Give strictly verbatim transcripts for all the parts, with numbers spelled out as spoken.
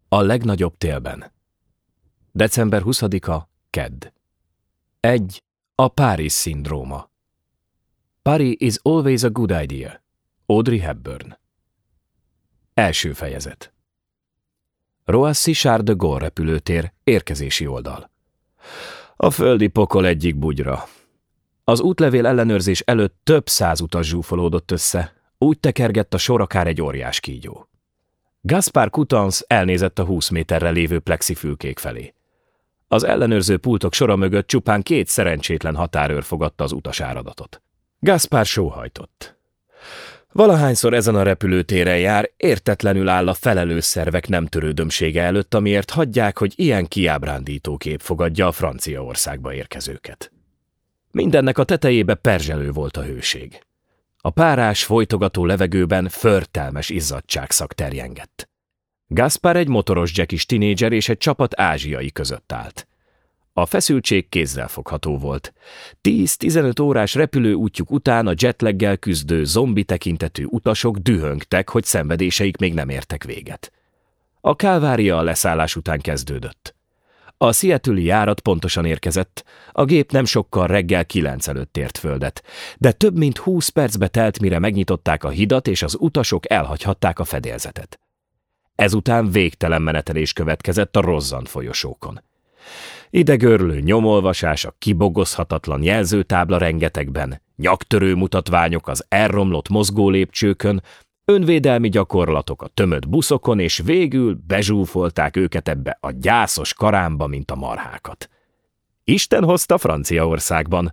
A legnagyobb télben. december huszadika, kedd. egy. A Paris-szindróma. Paris is always a good idea. Audrey Hepburn. Első fejezet. Roissy-Charles de Gaulle repülőtér, érkezési oldal. A földi pokol egyik bugyra. Az útlevél ellenőrzés előtt több száz utas zsúfolódott össze, úgy tekergett a sor akár egy óriás kígyó. Gaspard Coutances elnézett a húsz méterre lévő plexifülkék felé. Az ellenőrző pultok sora mögött csupán két szerencsétlen határőr fogadta az utasáradatot. Gaspard sóhajtott. Valahányszor ezen a repülőtéren jár, értetlenül áll a felelős szervek nem törődömsége előtt, amiért hagyják, hogy ilyen kiábrándító kép fogadja a Franciaországba érkezőket. Mindennek a tetejébe perzselő volt a hőség. A párás, folytogató levegőben förtelmes izzadságszag terjengett. Gaspard egy motoros jackis tinédzser és egy csapat ázsiai között állt. A feszültség kézzelfogható volt. tíz-tizenöt órás repülőútjuk után a jetlaggel küzdő zombi tekintetű utasok dühöngtek, hogy szenvedéseik még nem értek véget. A kálvária a leszállás után kezdődött. A Seattle-i járat pontosan érkezett, a gép nem sokkal reggel kilenc előtt ért földet, de több mint húsz percbe telt, mire megnyitották a hidat, és az utasok elhagyhatták a fedélzetet. Ezután végtelen menetelés következett a rozzant folyosókon. Idegörlő nyomolvasás a kibogozhatatlan jelzőtábla rengetegben, nyaktörő mutatványok az elromlott mozgólépcsőkön, önvédelmi gyakorlatok a tömött buszokon, és végül bezsúfolták őket ebbe a gyászos karámba, mint a marhákat. Isten hozta Franciaországban.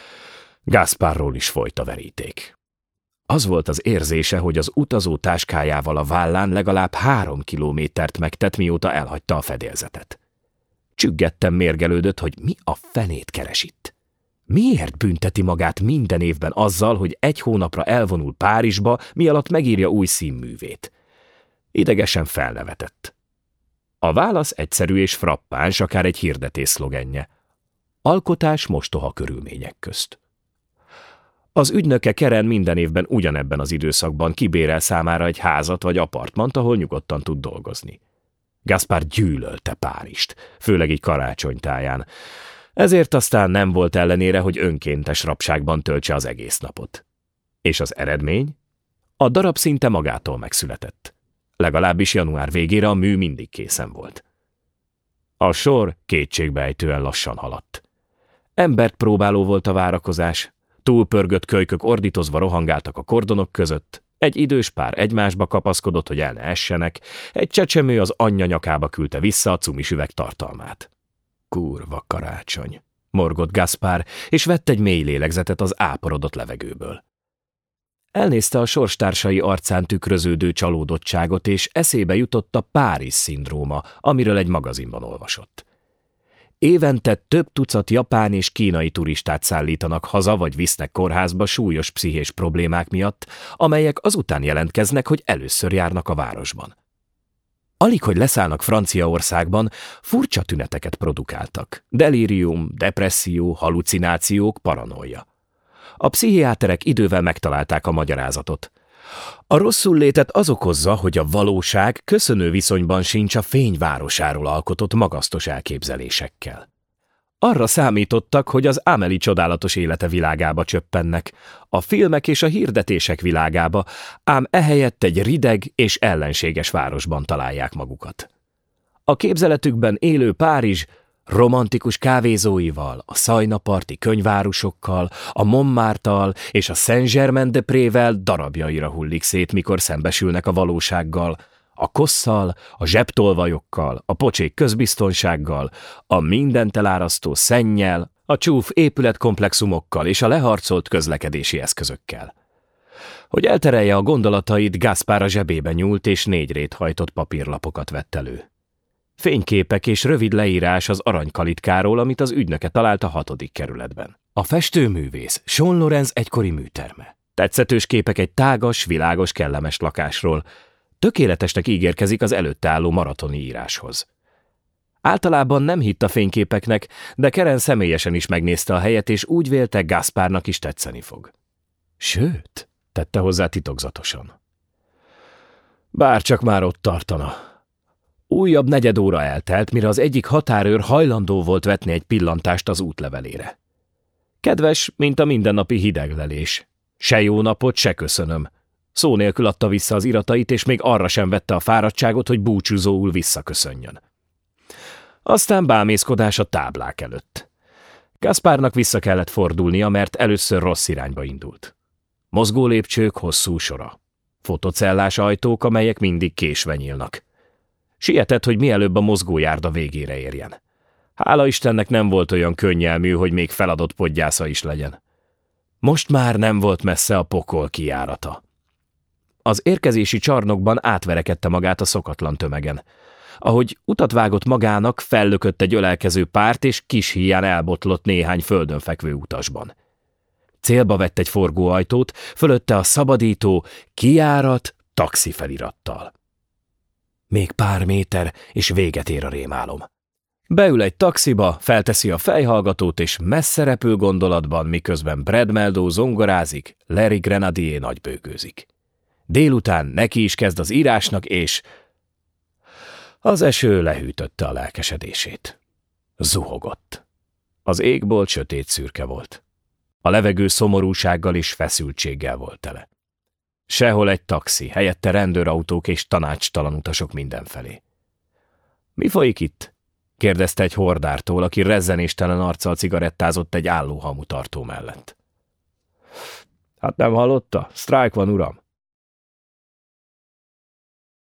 Gaspardról is folyt a veríték. Az volt az érzése, hogy az utazó táskájával a vállán legalább három kilométert megtett, mióta elhagyta a fedélzetet. Csüggetten mérgelődött, hogy mi a fenét keres itt. Miért bünteti magát minden évben azzal, hogy egy hónapra elvonul Párizsba, mi alatt megírja új színművét? Idegesen felnevetett. A válasz egyszerű és frappáns, akár egy hirdetés szlogenje. Alkotás mostoha körülmények közt. Az ügynöke Keren minden évben ugyanebben az időszakban kibérel számára egy házat vagy apartmant, ahol nyugodtan tud dolgozni. Gaspard gyűlölte Párizst, főleg így karácsonytáján. Ezért aztán nem volt ellenére, hogy önkéntes rabságban töltse az egész napot. És az eredmény? A darab szinte magától megszületett. Legalábbis január végére a mű mindig készen volt. A sor kétségbeejtően lassan haladt. Embert próbáló volt a várakozás, túlpörgött kölykök ordítozva rohangáltak a kordonok között, egy idős pár egymásba kapaszkodott, hogy el ne essenek, egy csecsemő az anyja nyakába küldte vissza a cumis üveg tartalmát. Kurva karácsony, morgott Gaspard, és vett egy mély lélegzetet az áporodott levegőből. Elnézte a sorstársai arcán tükröződő csalódottságot, és eszébe jutott a Paris-szindróma, amiről egy magazinban olvasott. Évente több tucat japán és kínai turistát szállítanak haza, vagy visznek kórházba súlyos pszichés problémák miatt, amelyek azután jelentkeznek, hogy először járnak a városban. Alig, hogy leszállnak Franciaországban, furcsa tüneteket produkáltak. Delírium, depresszió, halucinációk, paranoia. A pszichiáterek idővel megtalálták a magyarázatot. A rosszullétet az okozza, hogy a valóság köszönő viszonyban sincs a fényvárosáról alkotott magasztos elképzelésekkel. Arra számítottak, hogy az Amélie csodálatos élete világába csöppennek, a filmek és a hirdetések világába, ám ehelyett egy rideg és ellenséges városban találják magukat. A képzeletükben élő Párizs romantikus kávézóival, a szajnaparti könyvárusokkal, a Montmartre-tal és a Saint-Germain-des-Prés-vel darabjaira hullik szét, mikor szembesülnek a valósággal, a kosszal, a zsebtolvajokkal, a pocsék közbiztonsággal, a mindent elárasztó szennyel, a csúf épületkomplexumokkal és a leharcolt közlekedési eszközökkel. Hogy elterelje a gondolatait, Gaspard a zsebébe nyúlt és négy réthajtott papírlapokat vett elő. Fényképek és rövid leírás az aranykalitkáról, amit az ügynöke talált a hatodik kerületben. A festőművész Sean Lorenz egykori műterme. Tetszetős képek egy tágas, világos, kellemes lakásról. Tökéletesnek ígérkezik az előtte álló maratoni íráshoz. Általában nem hitt a fényképeknek, de Keren személyesen is megnézte a helyet, és úgy vélte, Gaspardnak is tetszeni fog. Sőt, tette hozzá titokzatosan. Bárcsak már ott tartana. Újabb negyed óra eltelt, mire az egyik határőr hajlandó volt vetni egy pillantást az útlevelére. Kedves, mint a mindennapi hideglelés. Se jó napot, se köszönöm. Szó nélkül adta vissza az iratait, és még arra sem vette a fáradtságot, hogy búcsúzóul visszaköszönjön. Aztán bámészkodás a táblák előtt. Gaspárnak vissza kellett fordulnia, mert először rossz irányba indult. Mozgó lépcsők, hosszú sora. Fotocellás ajtók, amelyek mindig késve nyílnak. Sietett, hogy mielőbb a mozgójárda végére érjen. Hála Istennek nem volt olyan könnyelmű, hogy még feladott podgyásza is legyen. Most már nem volt messze a pokol kijárata. Az érkezési csarnokban átverekedte magát a szokatlan tömegen. Ahogy utat vágott magának, fellökött egy ölelkező párt, és kis híján elbotlott néhány földön fekvő utasban. Célba vett egy forgóajtót, fölötte a szabadító, kijárat, taxi felirattal. Még pár méter, és véget ér a rémálom. Beül egy taxiba, felteszi a fejhallgatót, és messze repül gondolatban, miközben Brad Meldó zongorázik, Larry Grenadier nagybőgőzik. Délután neki is kezd az írásnak, és... Az eső lehűtötte a lelkesedését. Zuhogott. Az égbolt sötét szürke volt. A levegő szomorúsággal és feszültséggel volt tele. Sehol egy taxi, helyette rendőrautók és tanácstalan utasok mindenfelé. Mi folyik itt? Kérdezte egy hordártól, aki rezzenéstelen arccal cigarettázott egy álló hamutartó mellett. Hát nem hallotta? Sztrájk van, uram.